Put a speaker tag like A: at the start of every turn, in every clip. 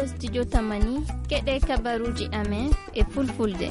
A: ɗo studio tamani keɗe kabaruji amen e fulfulde.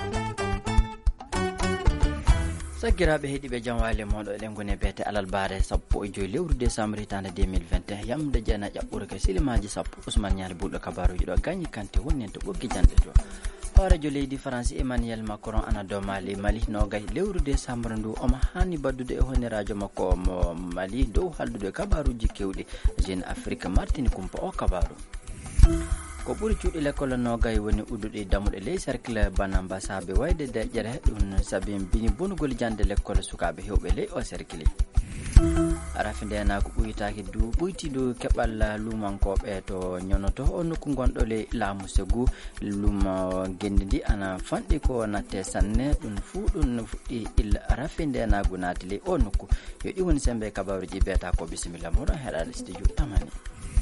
B: Sakiraaɓe heeɗiɓe jam waali moɗo eɗen goni beete alalbaare 15 lewru décembre hitande 2021 yamde jeena ƴaɓɓure ke silimaji 10 Ousmane Niale ɓuuɗo kabaruji ɗo gañi kanté woni en to ɓoggi janɗe to hoorejo leydi France Emmanuel Macron ana dow Mali nogay lewru décembre ndu omo hani baddude e honirajo makko mo Mali dow haldude kabaruji kewɗi Jeune Afrique Martini Kumpa o kabaru ko ɓuri cuuɗi l'école nogay woni udduɗi damuɗe ley cercle Banamba saabe wayde deƴƴere ɗum saabi bini bonugol jande l'école sukaɓe hewɓe ley o cercle arafi ndenako ɓuyitaki ɓuyti dow keɓal lumankoɓe to ñonoto o nokku gonɗo ley laamu Ségou lumo gendi ndi ana fanɗi ko natte sanne ɗum fuu ɗum fuɗɗi illa arafi ndenago naati ley o nokku yo ɗi woni sembe kabaruji biyata ko bisimilla moɗon heɗade studio tamani.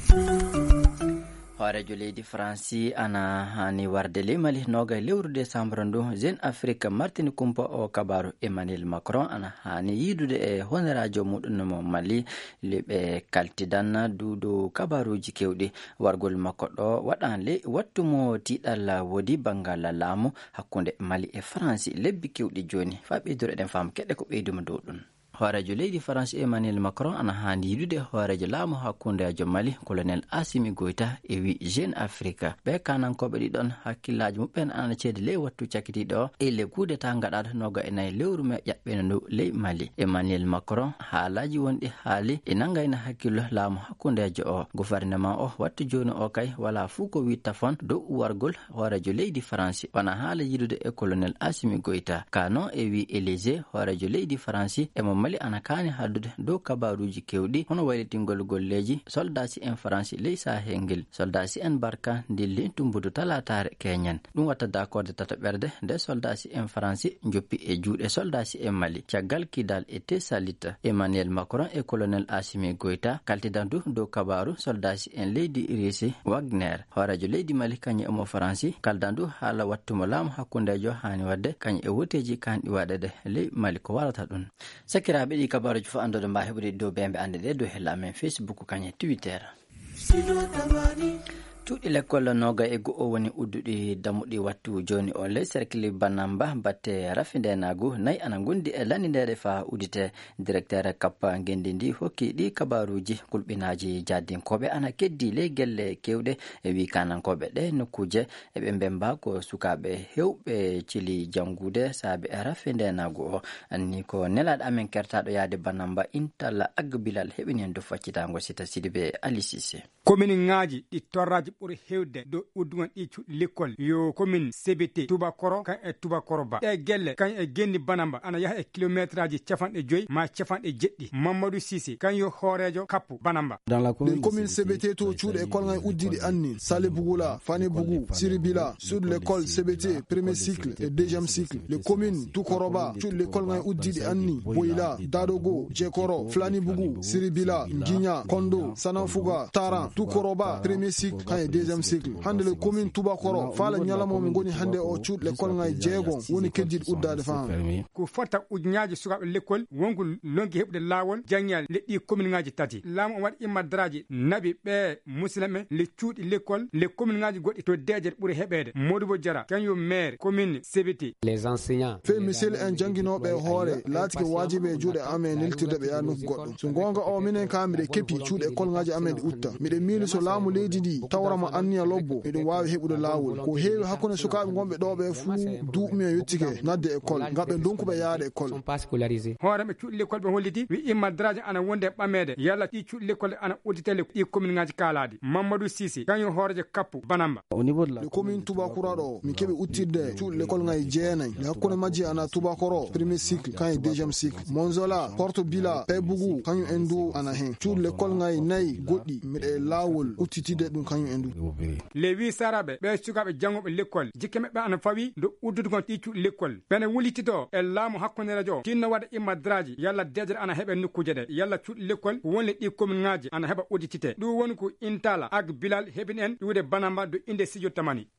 B: hoorejo leydi France ana hani warde ley Mali nogay lewru décembre ndu Jeune Afrique Martini Kumpa o kabaru Emmanuel Macron ana hani yidude e honirajo muɗum mo Mali liɓe kaltidan duudu kabaruji kewɗi wargol makko ɗo waɗan ley wattumo tiɗal wodi bangal laamu hakkunde Mali e France lebbi kewɗi joni fa ɓeydoro eɗen faama keɗɗe ko ɓeyduma dow ɗum hoorejo leydi France Emmanuel Macron ana hani yidude hoorejo laamu hakkundejo Mali colonel Assimi Goïta e wi Jeune Afrique ɓe kanankoɓe ɗiɗon hakkillaji muɓɓen ana ceedi ley wattu cakkitiɗo o e le kudeta gaɗaɗo noga e nayyi lewru me ƴaɓɓene ndu ley Mali. Emmanuel Macron haalaji wonɗi haali e nangayna hakkillo laamu hakkundejo o gouvernement o wattu joni o kay wala fuu ko wi tafon dow wargol hoorejo leydi France wana haala yidude e colonel Assimi Goïta kano e wi Élysée hoorejo leydi France emo Mali ana kani haddude dow kabaruji kewɗi hono waylitingol golleji soldasi en France ley Sahel ngel soldasi en barka dilli tumbudu talatare keñen ɗum watta d'accord tata ɓerde nde soldasi en France joppi e juuɗe soldasi en Mali caggal kidal e tesalita. Emmanuel Macron e colonel Assimi Goïta kaltidandu dow kabaru soldasi en leydi Russie Wagner hoorejo leydi Mali kañum emo France kaldandu haala wattumo laamu hakkundejo hani wadde kañum e woteji kanɗi waɗede ley Mali ko warata ɗum sakiraɓe ɗi kabaruji fo andoɗo mba heɓude dow bembe ande ɗe dow hella amen Facebook kañum Twitter. cuuɗi l'école noga e go'o woni udduɗi damuɗi wattu joni o ley cercle Banamba batte rafindenagu nayi ana gondi e landidere fa udite directeur kappa gendi ndi hokki ɗi kabaruji kulɓinaji jaddinkoɓe ana keddi ley gelle kewɗe e wi kanankoɓe ɗe nokkuje eɓe mbemba ko sukaɓe hewɓe cili jangude saabi e rafindenagu o anni ko nelaɗo amen kertaɗo yaade Banamba Intalla Agbilal heɓini hen do faccitango Sita Sidibé Ali Cissé.
C: commune ngaji ɗi torraji ɓuri hewde dow uddugon ɗi cuuɗi l'école yo commune CBT Tubakoro kan e Tubakoro ba ɗe gelle kan e gendi Banamba ana yaha e kilométre aji 50 ma 50 Mamadou Cissé kan yo hoorejo kappu Banamba.
D: Dans la commune CBT to cuuɗi école ngai uddiɗi anni Salé Bougoula Fani Bougou Siribila sur l'école CBT premier cycle et deuxième cycle les communes Tukoroba cuuɗi l'école ngai uddiɗi anni Boyla Dadogo Jekoro Flani Bougou Siribila Guigna Kondo Sananfuga Taran Tukoroba premier cycle kan deuxième cycle hande le commune Tubakoro fala nyalamo mi goni hande o cuuɗi l'école ngai jeego woni keddiɗi uddade fam
C: ko fota ujñaaji sukaɓe l'école wonko lonki heɓde lawol jangyal leɗɗi commune ngaji tati laamu o waɗi immadraji nabi ɓe musidɓe le cuuɗi l'école le commune ngaji goɗɗi to deeje ɓuri heɓede Modibo Diara kanyo maire commune CBT
E: les enseignants
D: fe misel en janginoɓe hoore laatike wajibe juuɗe amen niltirde ɓe ya nokku goɗɗo so gonga o minen ka miɗe keppi cuuɗi école ngaji amen ɗi utta miɗe miili so laamu leydi ndi tawrama anniya lobbo eɗum wawi heɓude lawol ko heewi hakkunde sukaɓe gonɓe ɗo ɓe fuu duuɓi e yettike nadde école ngam ɓe donkuɓe yaade école
C: hooreɓe cuuɗi l'école ɓe holliti wi immadraji ana wonde ɓamede yalla ɗi cuuɗi l'école ana udditele ɗi commune ngaji kaaladi Mamadou Cissé kañum hoorejo kappu Banamba.
D: le commune Tubakura ɗo mi keeɓi uttirde cuuɗi l'école ngayi jeenayi e hakkunde majji ana Tubakoro premier cycle kañum deuxième cycle Monzola Porto Bila Pebougou kañum en du ana hen cuuɗi l'école ngayi nayyi goɗɗi miɗe lawol uttitide ɗum kañum en du
C: le wi saraɓe ɓe sukaɓe jangoɓe l'école jikke maɓɓe ana fawi do uddudugon ɗi cuuɗi l'école bene wulitito e laamu hakkunderejo tinno waɗa immadraji yalla deedere ana heɓe nokkuje ɗe yalla cuuɗi l'école wonle ɗi commune ngaji ana heɓa udditite ɗum woni ko Intala ak Bilal heɓini en ɗuude Banamba do inde studio tamani.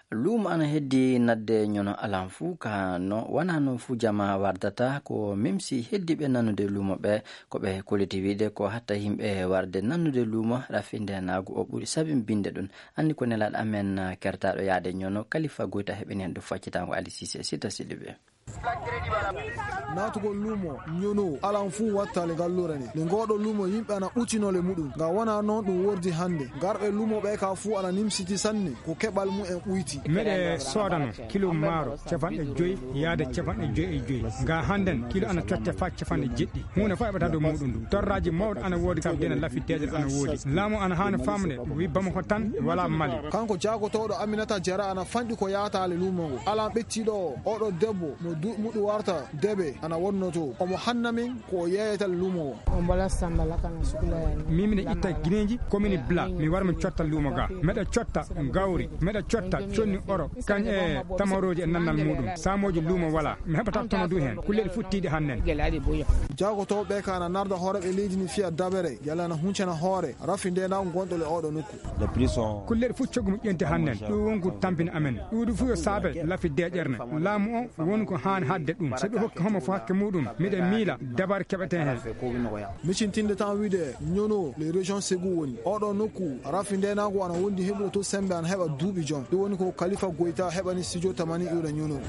B: lumo ana heddi nadde nyono alam fu ka no wana no fu jama wardata ko memsi heddi be nanude lumo be ko be koliti wide ko hatta himbe warde nanude lumo rafinde nagu o buri sabin binde dun anni ko nelal amen kertaado yaade nyono Khalifa Goita hebenen do faccitango Ali Cissé sita Sidibe
D: natugo lumo nyono alan fu wattale gallorani le ngodo lumo yimbe ana utinole mudum ga wana non dum wordi hande garbe lumo be ka fu ana nimsiti sanne ko kebal mu en uyti
C: mede sodano kilo maro cefande joyi yaade cefande joyi e joyi ga handen kilo ana totte fa cefande jeddi huna fa bata do mudum torraji mawd ana wodi kam dena lafitede ana wodi lamo ana hana famne wi bam ko tan wala mali
D: kanko jago todo Aminata Jara ana fandi ko yaata le lumo go ala bettido odo debbo mudu warta debe ana wonnoto omo hannamin ko yeetal lumo
E: on bala sambala kana sukula
C: mimine itta gineji komini bla mi warmi cotta lumo ga meda cotta gawri meda cotta conni oro kan e tamaroji en nannal mudum samoji lumo wala mi hebata tono du hen kullel futtide hannen
D: jago to be kana narda hore be leedi ni fiya dabere yalla na huncana hore rafinde na gondole odo nokku
C: kullel fuccogum yente hannen do wongu tampin amen du fu yo sabe lafi deejerne lamu o won ko han hadde dum se do hokka homo fakke mudum mide mila dabar kebeten hen
D: micintinde tan wide nyono les régions segu woni odo nokku rafinde na go ana wondi hebro to sembe an heba duubi jon do woni ko Khalifa Goita hebani studio tamani iwda nyono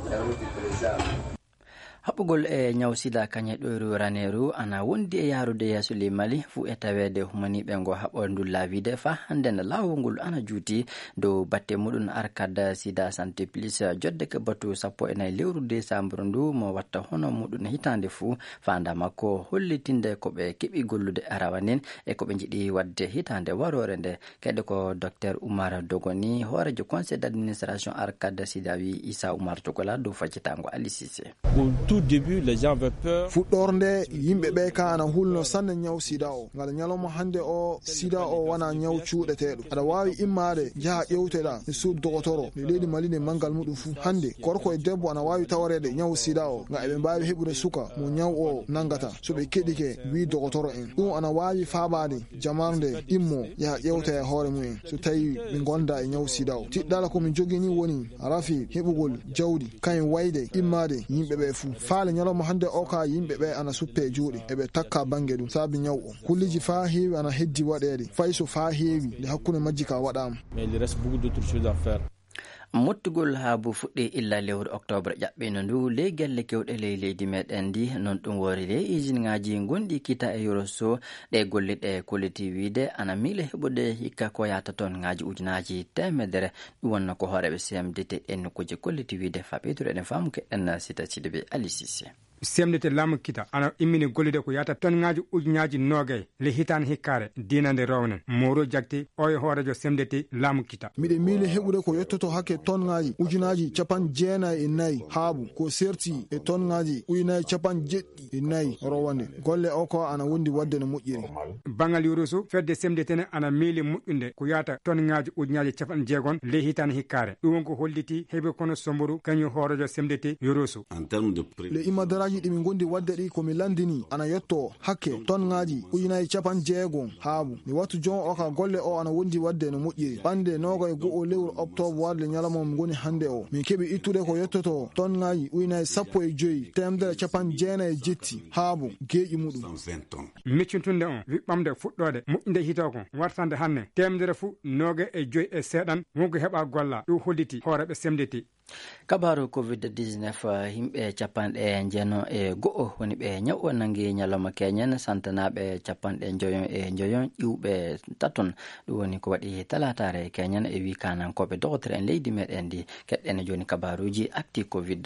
B: haɓugol e ñawsida kañe ɗoyru raneru ana wondi e yarude yeeso limali fu e tawede humaniɓe ngo haɓondu laawide fa hande na lawol ngol ana juuti dow batte muɗum arkade sida santé plus jodde ke batu 14 lewru décembre ndu mo watta hono muɗum hitande fuu fanda makko hollitinde ko ɓe keɓi gollude arawanin e ko ɓe jiiɗi wadde hitande warore nde kede ko docteur Oumar Dogoni hoorejo conseil d' administration arkade sida wi Issa Oumar Togola dow faccitango Ali Cissé.
F: Tout début les gens avaient peur
D: fuɗɗorde yimɓe ɓe ka ana hulno sanne ñaw sida o ngal ñalawma hande o sida o wana ñaw cuuɗeteɗo aɗa wawi immade jaaha ƴewteɗa e suud dogotoro nde leydi Mali ne mangal muɗum fu hande korko e debbo ana wawi tawarede ñaw sida o ngam eɓe mbawi heɓude suka mo ñaw o nangata so ɓe keɗike wi dogotoro en ɗum ana wawi faabade jamarde immo yaha ƴewta e hoore mumen so tawi ɓe gonda e ñaw sida o tiɗɗala komin jogui ni woni rafi heɓugol jawdi kayen wayde immade yimɓe ɓe fu faale ñalawma hande o ka yimɓe ɓe ana suppe juuɗe eɓe takka bangue ɗum saabi ñaw o kulliji fa heewi ana heddi waɗede fay so fa heewi nde hakkude majji ka waɗama
F: mais il reste beaucoup d'autres choses à faire.
B: mottugol haabu fuɗɗi illa lewru octobre ƴaɓɓino ndu ley gelle kewɗe ley leydi meɗen ndi non ɗum wori le usine ngaji gonɗi kita e yoroso ɗe golliɗe kolliti wiide ana miile heɓude hikka ko yata ton ngaji ujunaji temedere ɗum wonno ko hooreɓe CMDT en kuje kolliti wiide faɓetour eɗen faamu keɗen sita Sidibe Ali Cissé.
C: semdete lamu kita ana immini gollude ko yata ton ngaji ujunaji nogay le hitane hikkare dinande rownen moro jagti oye hoorejo semdete lamu kita
D: miɗe miile heɓude ko yettoto hakke ton ngaji ujunaji capan jeenayi e nayyi haabu ko serti e ton ngaji ujunaji capan jeɗɗi e nayyi rowande golle o ko ana wondi wadde no moƴƴiri
C: bangal yurusu fedde semdetene ana miili moƴƴunde ko yata ton ngaji ujunaji capan jeegon le hitane hikkare ɗum won ko holliti heɓe kono somboru kañum hoorejo semdete yurusu
D: le imadaraji ɗimi gondi wadde ɗi komi landini ana yetto hakke ton ngaji ujunaji capan jeegon haabu mi wattu jon o ka golle o ana wondi wadde no moƴƴiri ɓande noga e go'o lewru octobre warde ñalama mi goni hande o min keɓi ittude ko yettoto ton ngaji ujunaji 15 temedere capan jeenayi e jetti haabu geeƴi muɗum
C: miccintunde on wiɓɓamde fuɗɗode moƴƴinde hito kon wartande hanne temedere fu 25 e seeɗan wonko heɓa golla ɗum holliti hooreɓe semdete
B: kabaru covid-19 himɓe capanɗe jeeno e go'o woni ɓe ñaw nangi ñalawma keñen santanaɓe capanɗe joyon e joyon ƴiwɓe taton ɗum woni ko waɗi talatare keñen e wi kanankoɓe dogotere en leydi meɗen ndi keɗɗen joni kabaruji acti covid.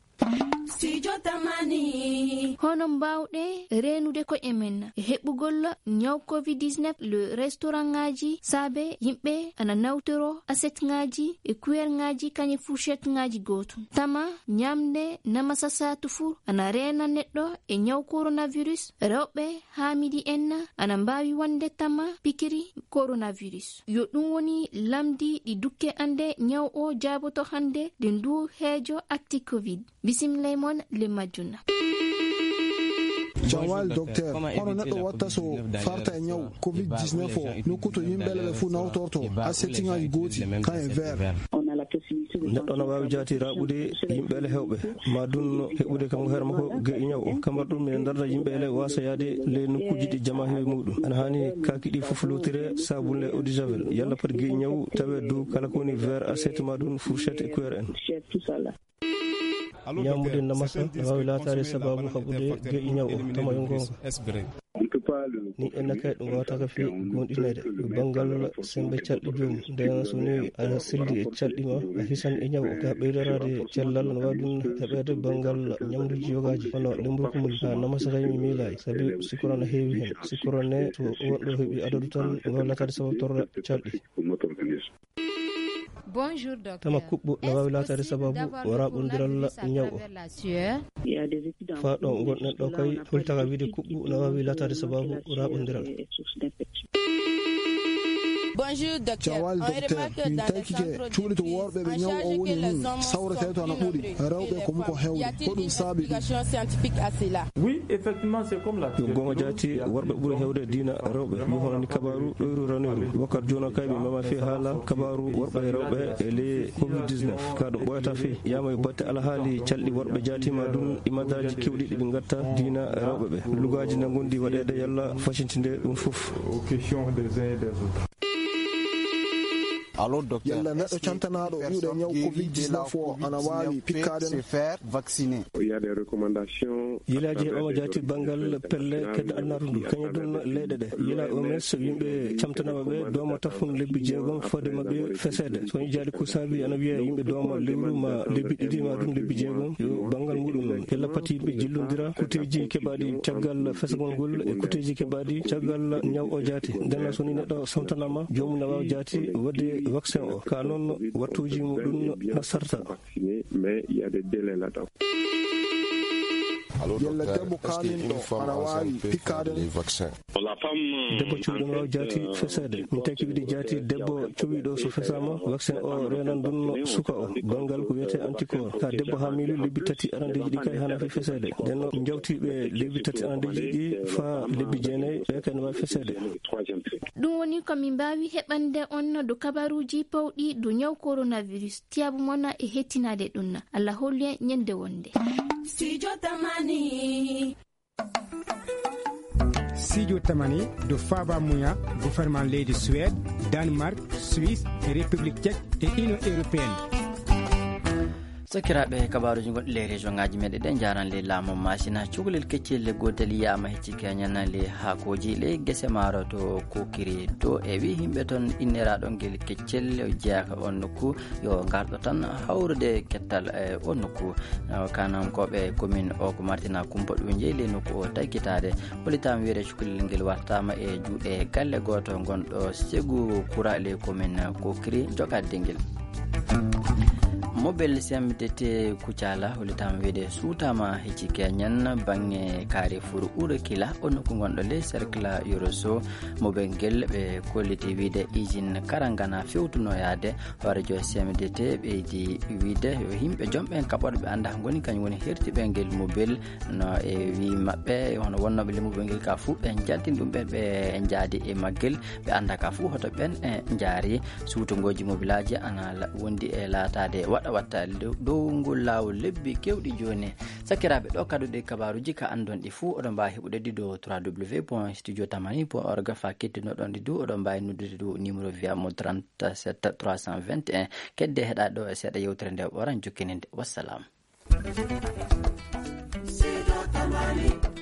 A: hono mbawɗe renude ko emen heɓugol ñaw covid-19 le restaurant ngaji saabe yimɓe ana nawtoro assiette ngaji e cuillère ngaji kañe fourchette ngaji gotum tama ñamde namasa satu fu ana rena neɗɗo e ñaw coronavirus rewɓe hamidi en ana mbawi wonde tama pikiri coronavirus yo ɗum woni lamdi ɗi dukke ande ñaw o jaboto hande de ndu heejo acti covid bisimilay mon le majjuna
D: jawal docteur hono neɗɗo watta so farta e ñaw covid-19 o nokku to yimɓe ɓe fu nawtorto assiette ngaji gooti kan e vert
G: neɗɗo no wawi jaati raɓude yimɓeele hewɓe ma dun heɓude kanko heere makko geƴi ñaw o kambar ɗum minen darda yimɓeele wasa yaade le nokkuji ɗi jama heewi muɗum ana hani kaki ɗi fof lotire sabunde eau de javel yalla pat geƴi ñaw tawe dow kala ko woni verre assiette ma ɗum fourchette e cuillère en ñamude namasa ne wawi laatade sababu haɓude geƴi ñaw o tama yo gonga ni enna kay ɗum wawata ka fi gonɗinede banggal sembe calɗi joomum nden so ni a silli e calɗi ma a hisan e ñaw ka ɓeydarade cellal no wawi ɗum heɓede banggal ñamduji yogaji hono lemburko mum ha namasa kay mi miilayi saabi sikoro no heewi hen sikoro ne to wonɗo heeɓi adadu tan wawi latade sababu torra calɗi
H: Bonjour docteur.
G: Tama kuɓɓo no wawi laatade sababu wara ɓondiral ñaw o fa ɗo gonɗen ɗo kay holtaka wiide kuɓɓu no wawi laatade sababu wara ɓondiral.
H: Bonjour docteur.
D: Jawal docteur min taykike cuuɗi to worɓe ɓe ñaw o woni ni sawrete to ana ɓuuri rewɓe ko muko hewde hoɗum saabi
F: Oui, effectivement c'est comme la
G: yo gonga jaati worɓe ɓuuri hewde diina rewɓe yo hono ni kabaru ɗoyru raneru wakkati jona kay mi mama fi haala kabaru worɓe e rewɓe e le covid-19 ka ɗum ɓoyata fi yama e batte alahaali calɗi worɓe jaatima ɗum imadaji kewɗi ɗiɓe gatta diina rewɓe ɓe lugaji ne gondi waɗede yalla facintinde ɗum fof
D: yalla neɗɗo cantanaɗo ƴuuɗe ñaw covid-19 o ana wawi pikkade
G: yilaji heɓama jaati banggal pelle kedde annaru ndu kañum ɗum leyɗe ɗe yila oms yimɓe camtanama ɓe dooma tafun lebbi 6 fode mabɓe fesede soñi jaadi ko saabi ana wiya yimɓe dooma lewru ma lebbi 2 ma ɗum lebbi 6 yo banggal muɗum noon yalla pati yimɓe jillodira kuteji keɓaɗi caggal fesgol ngol e kuteji keɓaɗi caggal ñaw o jaati ndenno soni neɗɗo samtanama jomum ne wawa jaati wadde vaccin o ka noon wattuji muɗum na sarta
D: yalla debbo kamin ɗo ana wawi pikkade
G: debbo cuuɗo no wawi jaati fesede min taki wiide jaati debbo cuwiɗo so fesama vaccin o renan ɗum suka o banggal ko wiyete anticorps ka debbo ha miili lebbi 3 arandeji ɗi kay hana fi fesede nden jawtiɓe lebbi 3 arandeji ɗi fa lebbi 9 ɓe kay no wawi fesede
A: ɗum woni komin mbawi heɓande on do kabaruji pawɗi do ñaw coronavirus tiyabu mona e hettinade ɗumna Allah holli en ñande wonde
C: Studio Tamani do Faba Mouya gouvernement leydi Suède Danemark Suisse et République tchèque et Union européenne.
B: Sakiraɓe kabaruji goɗɗi le région ngaji meɗe ɗen jaran le laamu machine cukalel keccel le gotel yiyama hecci keñana le hakoji le guese maaro to kokiri to e wi himɓe toon inniraɗon guel keccel jeeyaka on nokku yo garɗo tan hawrude kettal e on nokku kanankoɓe commune o ko martina kumpa ɗum jeeyi le nokku o taykitade holitama wiide cukalel ngel wartama e juuɗe galle goto gonɗo segu kura le commune kokiri jogadde ngel mobile CMDT Kucala holitama wiide suutama hecci keñan bange Carrefour Urakila on ko gonɗo le cercle Yoroso mobile ngel ɓe kolliti wiide usine Karangana fewtunoyade horejo CMDT ɓeydi wiide yo yimɓe jomɓe kaɓoɗo ɓe anda goni kañum woni hertiɓe ngel mobile no e wi mabɓe hono wonnoɓe le mobile ngel ka fuu ɓe jaltini ɗum ɓen ɓe jaadi e maggel ɓe anda ka fuu hoto ɓen e jaari suutogoji mobile aji ana wondi e laatade watta dow ngol lawol lebbi kewɗi joni sakiraɓe ɗo kaduɗe kabaruji ka andon ɗi fuu oɗon mbawi heɓude ɗi dow www.studiotamani.org fa kettinoɗon ɗi dow oɗon mbawi noddude dow numéro via mo 37 321 kedde heɗa ɗo e seeɗa yewtere nde ɓoran jokkininde wassalam.